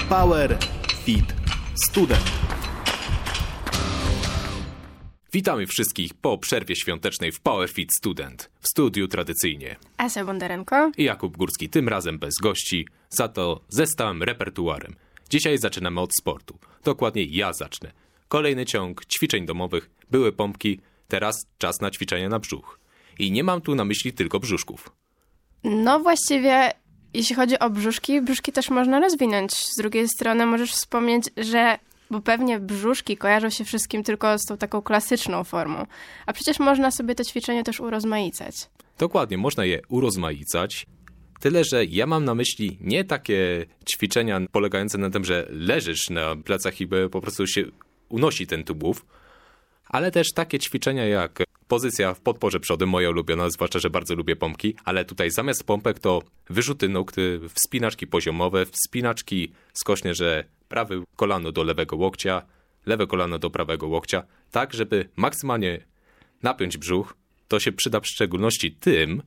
Power Fit Student. Witamy wszystkich po przerwie świątecznej w Power Fit Student. W studiu tradycyjnie Asia Bondarenko i Jakub Górski, tym razem bez gości, za to ze stałym repertuarem. Dzisiaj zaczynamy od sportu. Dokładnie ja zacznę. Kolejny ciąg ćwiczeń domowych, były pompki, teraz czas na ćwiczenia na brzuch. I nie mam tu na myśli tylko brzuszków. No właściwie, jeśli chodzi o brzuszki też można rozwinąć. Z drugiej strony możesz wspomnieć, że, bo pewnie brzuszki kojarzą się wszystkim tylko z tą taką klasyczną formą. A przecież można sobie te ćwiczenia też urozmaicać. Dokładnie, można je urozmaicać. Tyle, że ja mam na myśli nie takie ćwiczenia polegające na tym, że leżysz na plecach i po prostu się unosi ten tułów, ale też takie ćwiczenia jak pozycja w podporze przodem, moja ulubiona, zwłaszcza, że bardzo lubię pompki, ale tutaj zamiast pompek to wyrzuty nóg, wspinaczki poziomowe, wspinaczki skoczne, że prawe kolano do lewego łokcia, lewe kolano do prawego łokcia, tak żeby maksymalnie napiąć brzuch. To się przyda w szczególności tym,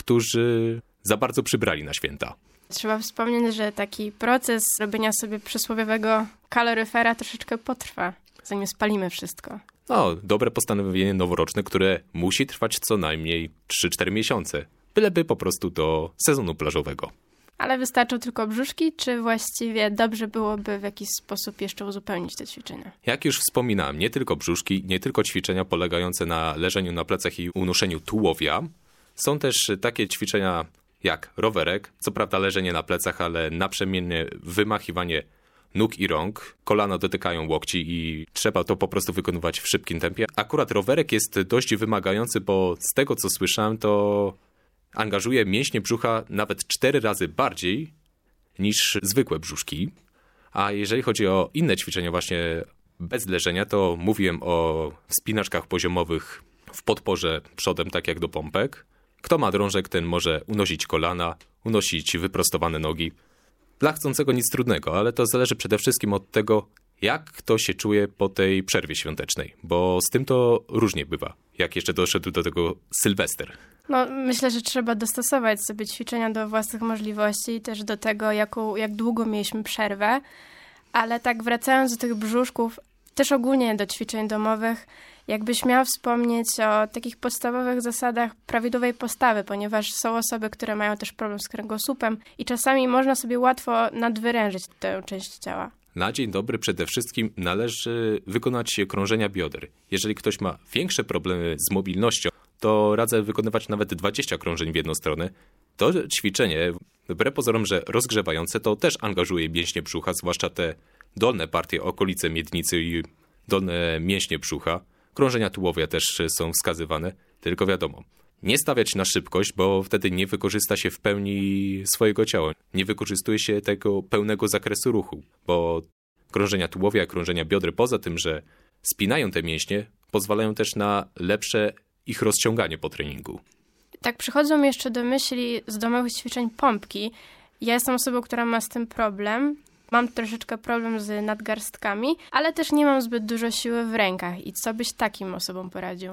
którzy za bardzo przybrali na święta. Trzeba wspomnieć, że taki proces robienia sobie przysłowiowego kaloryfera troszeczkę potrwa, zanim spalimy wszystko. No, dobre postanowienie noworoczne, które musi trwać co najmniej 3-4 miesiące. Byleby po prostu do sezonu plażowego. Ale wystarczą tylko brzuszki, czy właściwie dobrze byłoby w jakiś sposób jeszcze uzupełnić te ćwiczenia? Jak już wspominałem, nie tylko brzuszki, nie tylko ćwiczenia polegające na leżeniu na plecach i unoszeniu tułowia. Są też takie ćwiczenia jak rowerek, co prawda leżenie na plecach, ale naprzemiennie wymachiwanie nóg i rąk, kolana dotykają łokci i trzeba to po prostu wykonywać w szybkim tempie. Akurat rowerek jest dość wymagający, bo z tego co słyszałem, to angażuje mięśnie brzucha nawet 4 razy bardziej niż zwykłe brzuszki. A jeżeli chodzi o inne ćwiczenia właśnie bez leżenia, to mówiłem o wspinaczkach poziomowych w podporze przodem, tak jak do pompek. Kto ma drążek, ten może unosić kolana, unosić wyprostowane nogi. Dla chcącego nic trudnego, ale to zależy przede wszystkim od tego, jak kto się czuje po tej przerwie świątecznej, bo z tym to różnie bywa, jak jeszcze doszedł do tego Sylwester. No, myślę, że trzeba dostosować sobie ćwiczenia do własnych możliwości i też do tego, jak długo mieliśmy przerwę, ale tak wracając do tych brzuszków, też ogólnie do ćwiczeń domowych, jakbyś miał wspomnieć o takich podstawowych zasadach prawidłowej postawy, ponieważ są osoby, które mają też problem z kręgosłupem i czasami można sobie łatwo nadwyrężyć tę część ciała. Na dzień dobry przede wszystkim należy wykonać krążenia bioder. Jeżeli ktoś ma większe problemy z mobilnością, to radzę wykonywać nawet 20 krążeń w jedną stronę. To ćwiczenie, wbrew pozorom, że rozgrzewające, to też angażuje mięśnie brzucha, zwłaszcza te dolne partie, okolice miednicy i dolne mięśnie brzucha. Krążenia tułowia też są wskazywane, tylko wiadomo, nie stawiać na szybkość, bo wtedy nie wykorzysta się w pełni swojego ciała. Nie wykorzystuje się tego pełnego zakresu ruchu, bo krążenia tułowia, krążenia bioder, poza tym, że spinają te mięśnie, pozwalają też na lepsze ich rozciąganie po treningu. Tak przychodzą mi jeszcze do myśli z domowych ćwiczeń pompki. Ja jestem osobą, która ma z tym problem. Mam troszeczkę problem z nadgarstkami, ale też nie mam zbyt dużo siły w rękach. I co byś takim osobom poradził?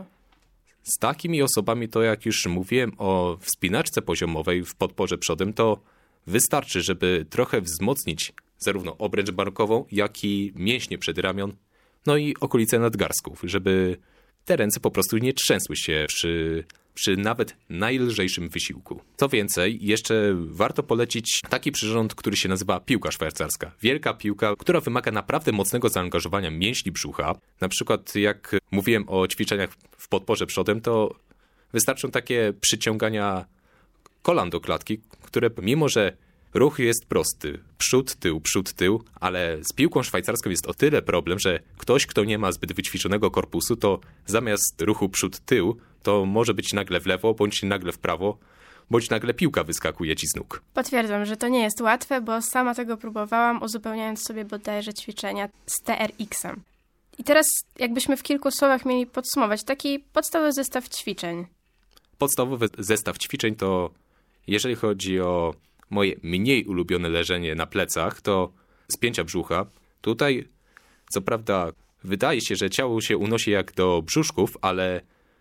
Z takimi osobami to, jak już mówiłem o wspinaczce poziomowej w podporze przodem, to wystarczy, żeby trochę wzmocnić zarówno obręcz barkową, jak i mięśnie przedramion, no i okolice nadgarstków, żeby te ręce po prostu nie trzęsły się przy nawet najlżejszym wysiłku. Co więcej, jeszcze warto polecić taki przyrząd, który się nazywa piłka szwajcarska. Wielka piłka, która wymaga naprawdę mocnego zaangażowania mięśni brzucha. Na przykład jak mówiłem o ćwiczeniach w podporze przodem, to wystarczą takie przyciągania kolan do klatki, które mimo, że ruch jest prosty, przód, tył, ale z piłką szwajcarską jest o tyle problem, że ktoś, kto nie ma zbyt wyćwiczonego korpusu, to zamiast ruchu przód, tył, to może być nagle w lewo, bądź nagle w prawo, bądź nagle piłka wyskakuje ci z nóg. Potwierdzam, że to nie jest łatwe, bo sama tego próbowałam, uzupełniając sobie bodajże ćwiczenia z TRX-em. I teraz jakbyśmy w kilku słowach mieli podsumować taki podstawowy zestaw ćwiczeń. Podstawowy zestaw ćwiczeń to, jeżeli chodzi o moje mniej ulubione leżenie na plecach, to spięcia brzucha. Tutaj, co prawda, wydaje się, że ciało się unosi jak do brzuszków, ale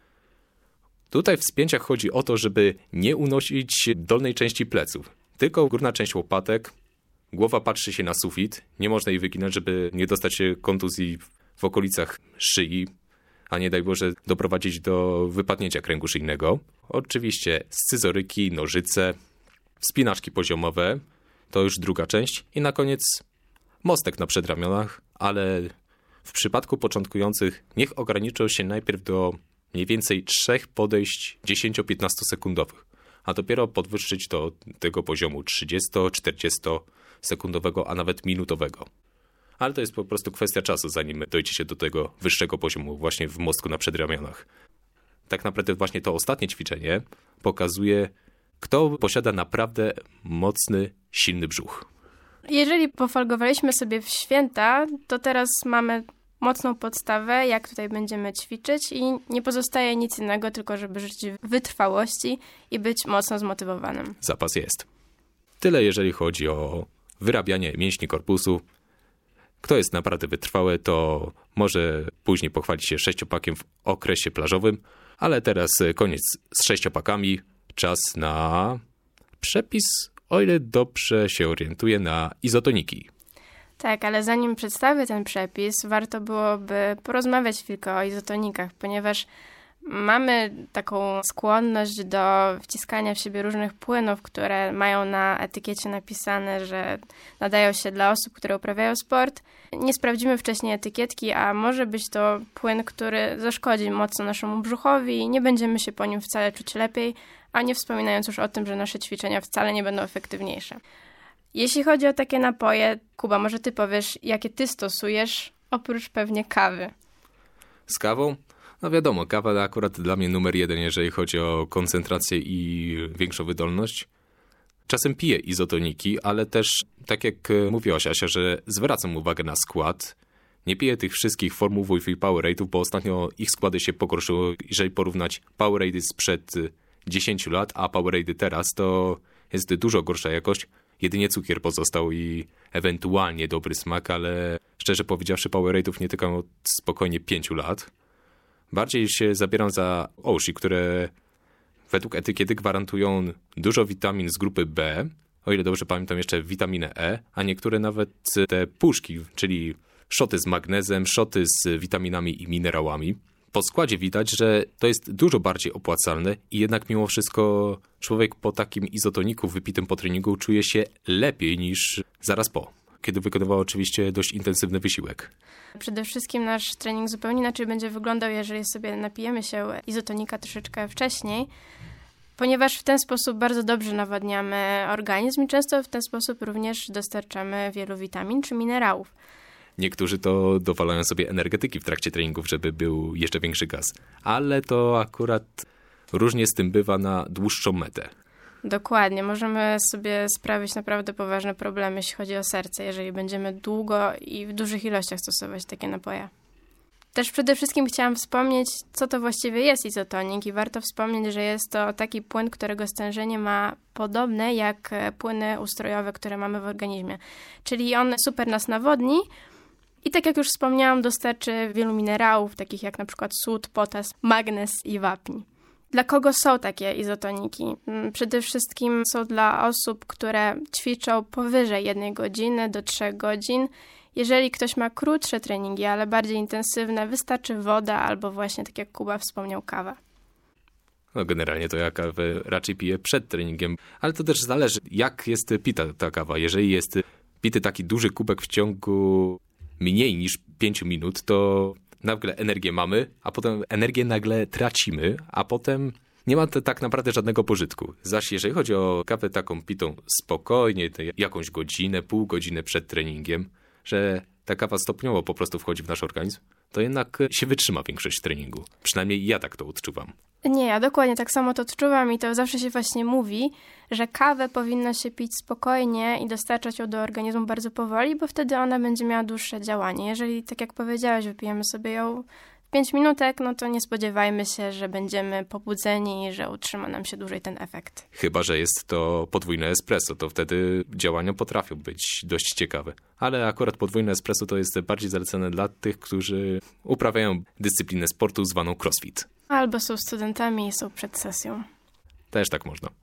tutaj w spięciach chodzi o to, żeby nie unosić dolnej części pleców, tylko górna część łopatek, Głowa patrzy się na sufit, nie można jej wyginać, żeby nie dostać się kontuzji w okolicach szyi, a nie daj Boże doprowadzić do wypadnięcia kręgu szyjnego. Oczywiście scyzoryki, nożyce, wspinaczki poziomowe, to już druga część. I na koniec mostek na przedramionach, ale w przypadku początkujących niech ograniczą się najpierw do mniej więcej 3 podejść 10-15 sekundowych, a dopiero podwyższyć do tego poziomu 30-40 sekundowego, a nawet minutowego. Ale to jest po prostu kwestia czasu, zanim dojdzie się do tego wyższego poziomu właśnie w mostku na przedramionach. Tak naprawdę właśnie to ostatnie ćwiczenie pokazuje, kto posiada naprawdę mocny, silny brzuch. Jeżeli pofalgowaliśmy sobie w święta, to teraz mamy mocną podstawę, jak tutaj będziemy ćwiczyć i nie pozostaje nic innego, tylko żeby żyć w wytrwałości i być mocno zmotywowanym. Zapas jest. Tyle jeżeli chodzi o wyrabianie mięśni korpusu. Kto jest naprawdę wytrwały, to może później pochwalić się 6-pakiem w okresie plażowym, ale teraz koniec z 6-pakami. Czas na przepis, o ile dobrze się orientuję, na izotoniki. Tak, ale zanim przedstawię ten przepis, warto byłoby porozmawiać chwilkę o izotonikach, ponieważ mamy taką skłonność do wciskania w siebie różnych płynów, które mają na etykiecie napisane, że nadają się dla osób, które uprawiają sport. Nie sprawdzimy wcześniej etykietki, a może być to płyn, który zaszkodzi mocno naszemu brzuchowi i nie będziemy się po nim wcale czuć lepiej, a nie wspominając już o tym, że nasze ćwiczenia wcale nie będą efektywniejsze. Jeśli chodzi o takie napoje, Kuba, może ty powiesz, jakie ty stosujesz, oprócz pewnie kawy? Z kawą? No wiadomo, kawa akurat dla mnie numer 1, jeżeli chodzi o koncentrację i większą wydolność. Czasem piję izotoniki, ale też, tak jak mówiłaś, Asia, że zwracam uwagę na skład. Nie piję tych wszystkich formułów i Powerade'ów, bo ostatnio ich składy się pogorszyły. Jeżeli porównać Powerade sprzed 10 lat, a Powerade teraz, to jest dużo gorsza jakość. Jedynie cukier pozostał i ewentualnie dobry smak, ale szczerze powiedziawszy Powerade'ów nie tykam od spokojnie 5 lat. Bardziej się zabieram za Oshi, które według etykiety gwarantują dużo witamin z grupy B, o ile dobrze pamiętam jeszcze witaminę E, a niektóre nawet te puszki, czyli szoty z magnezem, szoty z witaminami i minerałami. Po składzie widać, że to jest dużo bardziej opłacalne i jednak mimo wszystko człowiek po takim izotoniku wypitym po treningu czuje się lepiej niż zaraz po, kiedy wykonywał oczywiście dość intensywny wysiłek. Przede wszystkim nasz trening zupełnie inaczej będzie wyglądał, jeżeli sobie napijemy się izotonika troszeczkę wcześniej, ponieważ w ten sposób bardzo dobrze nawadniamy organizm i często w ten sposób również dostarczamy wielu witamin czy minerałów. Niektórzy to dowalają sobie energetyki w trakcie treningów, żeby był jeszcze większy gaz. Ale to akurat różnie z tym bywa na dłuższą metę. Dokładnie. Możemy sobie sprawić naprawdę poważne problemy, jeśli chodzi o serce, jeżeli będziemy długo i w dużych ilościach stosować takie napoje. Też przede wszystkim chciałam wspomnieć, co to właściwie jest izotonik i warto wspomnieć, że jest to taki płyn, którego stężenie ma podobne jak płyny ustrojowe, które mamy w organizmie. Czyli on super nas nawodni, i tak jak już wspomniałam, dostarczy wielu minerałów, takich jak na przykład sód, potas, magnez i wapń. Dla kogo są takie izotoniki? Przede wszystkim są dla osób, które ćwiczą powyżej 1 godziny do 3 godzin. Jeżeli ktoś ma krótsze treningi, ale bardziej intensywne, wystarczy woda albo właśnie, tak jak Kuba wspomniał, kawa. No generalnie to ja kawę raczej piję przed treningiem, ale to też zależy, jak jest pita ta kawa. Jeżeli jest pity taki duży kubek w ciągu mniej niż 5 minut, to nagle energię mamy, a potem energię nagle tracimy, a potem nie ma to tak naprawdę żadnego pożytku. Zaś jeżeli chodzi o kawę taką pitą spokojnie, jakąś godzinę, pół godziny przed treningiem, że ta kawa stopniowo po prostu wchodzi w nasz organizm, to jednak się wytrzyma większość treningu. Przynajmniej ja tak to odczuwam. Nie, ja dokładnie tak samo to odczuwam i to zawsze się właśnie mówi, że kawę powinno się pić spokojnie i dostarczać ją do organizmu bardzo powoli, bo wtedy ona będzie miała dłuższe działanie. Jeżeli, tak jak powiedziałaś, wypijemy sobie ją w 5 minutek, no to nie spodziewajmy się, że będziemy pobudzeni i że utrzyma nam się dłużej ten efekt. Chyba że jest to podwójne espresso, to wtedy działania potrafią być dość ciekawe. Ale akurat podwójne espresso to jest bardziej zalecane dla tych, którzy uprawiają dyscyplinę sportu zwaną crossfit. Albo są studentami i są przed sesją. Też tak można.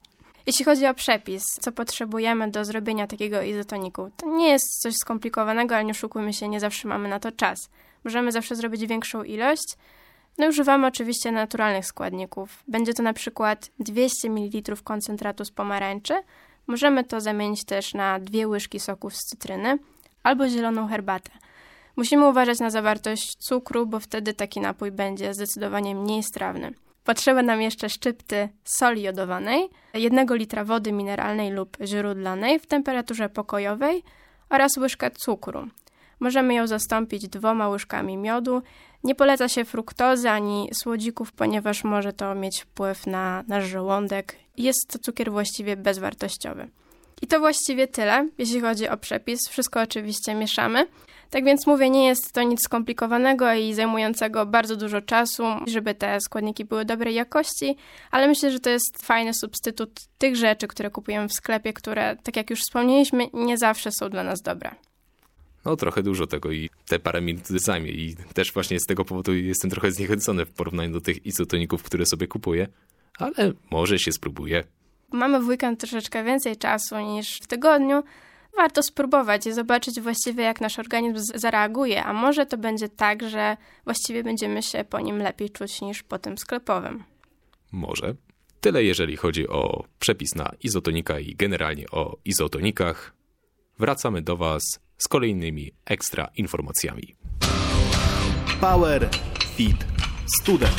Jeśli chodzi o przepis, co potrzebujemy do zrobienia takiego izotoniku, to nie jest coś skomplikowanego, ale nie oszukujmy się, nie zawsze mamy na to czas. Możemy zawsze zrobić większą ilość. No i używamy oczywiście naturalnych składników. Będzie to na przykład 200 ml koncentratu z pomarańczy. Możemy to zamienić też na 2 łyżki soków z cytryny albo zieloną herbatę. Musimy uważać na zawartość cukru, bo wtedy taki napój będzie zdecydowanie mniej strawny. Potrzeba nam jeszcze szczypty soli jodowanej, 1 litra wody mineralnej lub źródlanej w temperaturze pokojowej oraz łyżkę cukru. Możemy ją zastąpić 2 łyżkami miodu. Nie poleca się fruktozy ani słodzików, ponieważ może to mieć wpływ na nasz żołądek. Jest to cukier właściwie bezwartościowy. I to właściwie tyle, jeśli chodzi o przepis. Wszystko oczywiście mieszamy. Tak więc mówię, nie jest to nic skomplikowanego i zajmującego bardzo dużo czasu, żeby te składniki były dobrej jakości, ale myślę, że to jest fajny substytut tych rzeczy, które kupujemy w sklepie, które, tak jak już wspomnieliśmy, nie zawsze są dla nas dobre. No trochę dużo tego i te parę minut zajmie i też właśnie z tego powodu jestem trochę zniechęcony w porównaniu do tych izotoników, które sobie kupuję, ale może się spróbuję. Mamy w weekend troszeczkę więcej czasu niż w tygodniu. Warto spróbować i zobaczyć właściwie, jak nasz organizm zareaguje, a może to będzie tak, że właściwie będziemy się po nim lepiej czuć niż po tym sklepowym. Może. Tyle jeżeli chodzi o przepis na izotonika i generalnie o izotonikach. Wracamy do Was z kolejnymi ekstra informacjami. Power Fit Student.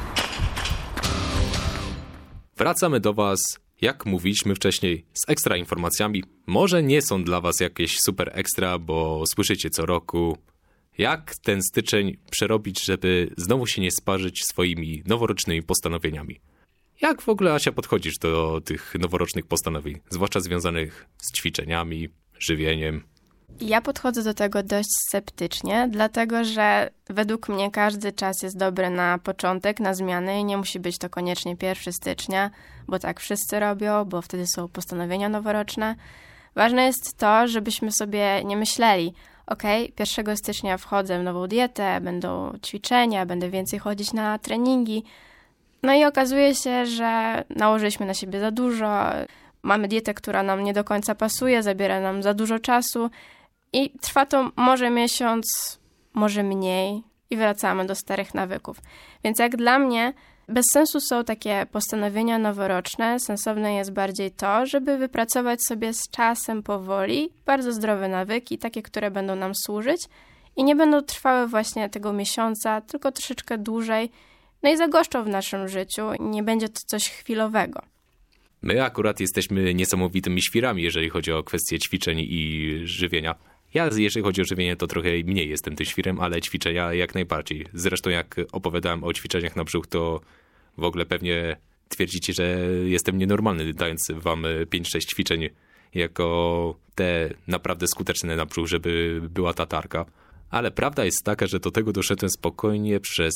Wracamy do Was, jak mówiliśmy wcześniej, z ekstra informacjami. Może nie są dla Was jakieś super ekstra, bo słyszycie co roku, jak ten styczeń przerobić, żeby znowu się nie sparzyć swoimi noworocznymi postanowieniami. Jak w ogóle, Asia, podchodzisz do tych noworocznych postanowień, zwłaszcza związanych z ćwiczeniami, żywieniem? Ja podchodzę do tego dość sceptycznie, dlatego że według mnie każdy czas jest dobry na początek, na zmiany i nie musi być to koniecznie 1 stycznia, bo tak wszyscy robią, bo wtedy są postanowienia noworoczne. Ważne jest to, żebyśmy sobie nie myśleli, 1 stycznia wchodzę w nową dietę, będą ćwiczenia, będę więcej chodzić na treningi. No i okazuje się, że nałożyliśmy na siebie za dużo, mamy dietę, która nam nie do końca pasuje, zabiera nam za dużo czasu i trwa to może miesiąc, może mniej i wracamy do starych nawyków. Więc jak dla mnie bez sensu są takie postanowienia noworoczne, sensowne jest bardziej to, żeby wypracować sobie z czasem powoli bardzo zdrowe nawyki, takie, które będą nam służyć i nie będą trwały właśnie tego miesiąca, tylko troszeczkę dłużej, no i zagoszczą w naszym życiu, nie będzie to coś chwilowego. My akurat jesteśmy niesamowitymi świrami, jeżeli chodzi o kwestie ćwiczeń i żywienia. Ja, jeżeli chodzi o żywienie, to trochę mniej jestem tym świrem, ale ćwiczenia jak najbardziej. Zresztą jak opowiadałem o ćwiczeniach na brzuch, to w ogóle pewnie twierdzicie, że jestem nienormalny, dając wam 5-6 ćwiczeń jako te naprawdę skuteczne na brzuch, żeby była tatarka. Ale prawda jest taka, że do tego doszedłem spokojnie przez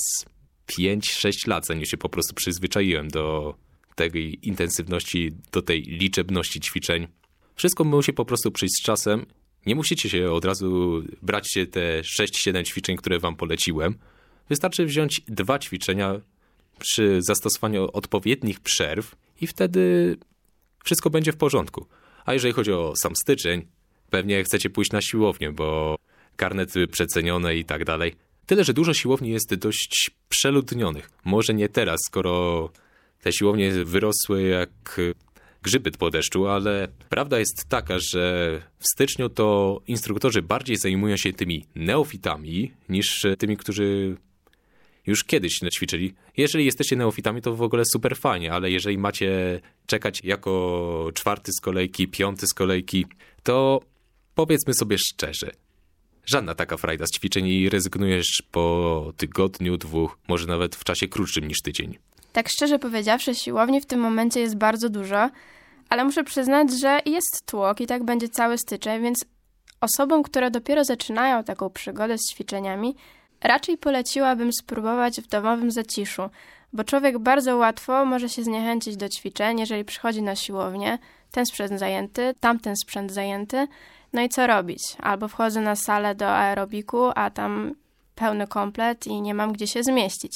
5-6 lat, zanim się po prostu przyzwyczaiłem do tej intensywności, do tej liczebności ćwiczeń. Wszystko musi po prostu przyjść z czasem. Nie musicie się od razu brać te 6-7 ćwiczeń, które wam poleciłem. Wystarczy wziąć 2 ćwiczenia przy zastosowaniu odpowiednich przerw i wtedy wszystko będzie w porządku. A jeżeli chodzi o sam styczeń, pewnie chcecie pójść na siłownię, bo karnety przecenione i tak dalej. Tyle, że dużo siłowni jest dość przeludnionych. Może nie teraz, skoro te siłownie wyrosły jak grzyby po deszczu, ale prawda jest taka, że w styczniu to instruktorzy bardziej zajmują się tymi neofitami niż tymi, którzy już kiedyś ćwiczyli. Jeżeli jesteście neofitami, to w ogóle super fajnie, ale jeżeli macie czekać jako 4. z kolejki, 5. z kolejki, to powiedzmy sobie szczerze, żadna taka frajda z ćwiczeń i rezygnujesz po tygodniu, 2, może nawet w czasie krótszym niż tydzień. Tak szczerze powiedziawszy, siłowni w tym momencie jest bardzo dużo, ale muszę przyznać, że jest tłok i tak będzie cały styczeń, więc osobom, które dopiero zaczynają taką przygodę z ćwiczeniami, raczej poleciłabym spróbować w domowym zaciszu, bo człowiek bardzo łatwo może się zniechęcić do ćwiczeń, jeżeli przychodzi na siłownię, ten sprzęt zajęty, tamten sprzęt zajęty, no i co robić? Albo wchodzę na salę do aerobiku, a tam pełny komplet i nie mam gdzie się zmieścić.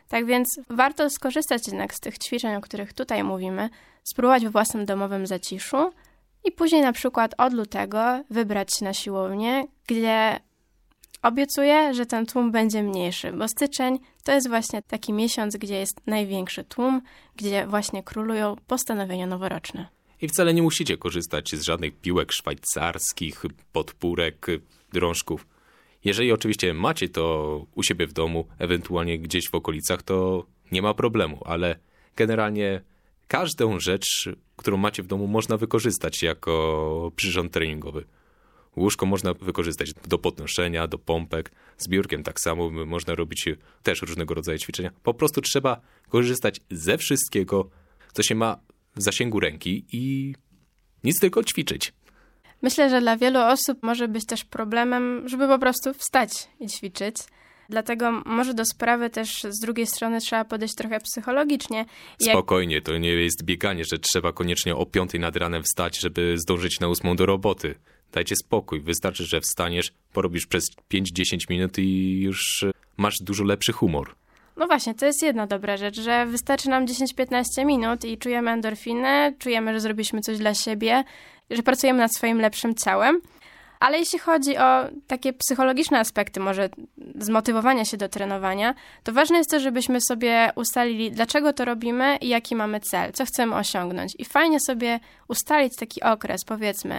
Tak więc warto skorzystać jednak z tych ćwiczeń, o których tutaj mówimy, spróbować w własnym domowym zaciszu i później na przykład od lutego wybrać się na siłownię, gdzie obiecuję, że ten tłum będzie mniejszy, bo styczeń to jest właśnie taki miesiąc, gdzie jest największy tłum, gdzie właśnie królują postanowienia noworoczne. I wcale nie musicie korzystać z żadnych piłek szwajcarskich, podpórek, drążków. Jeżeli oczywiście macie to u siebie w domu, ewentualnie gdzieś w okolicach, to nie ma problemu, ale generalnie każdą rzecz, którą macie w domu, można wykorzystać jako przyrząd treningowy. Łóżko można wykorzystać do podnoszenia, do pompek. Z biurkiem tak samo można robić też różnego rodzaju ćwiczenia. Po prostu trzeba korzystać ze wszystkiego, co się ma w zasięgu ręki i nic tylko ćwiczyć. Myślę, że dla wielu osób może być też problemem, żeby po prostu wstać i ćwiczyć. Dlatego może do sprawy też z drugiej strony trzeba podejść trochę psychologicznie. Spokojnie, to nie jest bieganie, że trzeba koniecznie o 5 nad ranem wstać, żeby zdążyć na 8 do roboty. Dajcie spokój, wystarczy, że wstaniesz, porobisz przez 5-10 minut i już masz dużo lepszy humor. No właśnie, to jest jedna dobra rzecz, że wystarczy nam 10-15 minut i czujemy endorfiny, czujemy, że zrobiliśmy coś dla siebie, że pracujemy nad swoim lepszym ciałem. Ale jeśli chodzi o takie psychologiczne aspekty może zmotywowania się do trenowania, to ważne jest to, żebyśmy sobie ustalili, dlaczego to robimy i jaki mamy cel, co chcemy osiągnąć. I fajnie sobie ustalić taki okres, powiedzmy,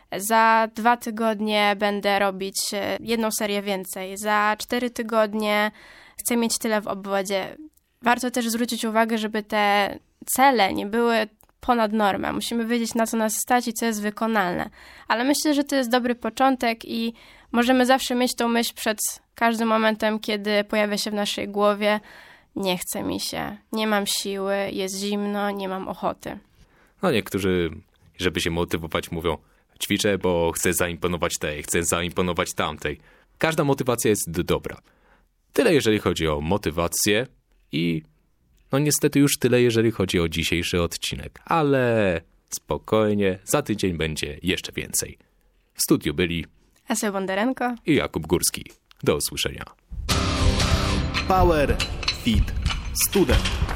za 2 tygodnie będę robić 1 serię więcej, za 4 tygodnie chcę mieć tyle w obwodzie. Warto też zwrócić uwagę, żeby te cele nie były ponad normę. Musimy wiedzieć, na co nas stać i co jest wykonalne. Ale myślę, że to jest dobry początek i możemy zawsze mieć tą myśl przed każdym momentem, kiedy pojawia się w naszej głowie: nie chce mi się, nie mam siły, jest zimno, nie mam ochoty. No niektórzy, żeby się motywować, mówią: ćwiczę, bo chcę zaimponować tej, chcę zaimponować tamtej. Każda motywacja jest dobra. Tyle jeżeli chodzi o motywację i no niestety już tyle jeżeli chodzi o dzisiejszy odcinek. Ale spokojnie, za tydzień będzie jeszcze więcej. W studiu byli Asia Bondarenko i Jakub Górski. Do usłyszenia. Power Fit Student.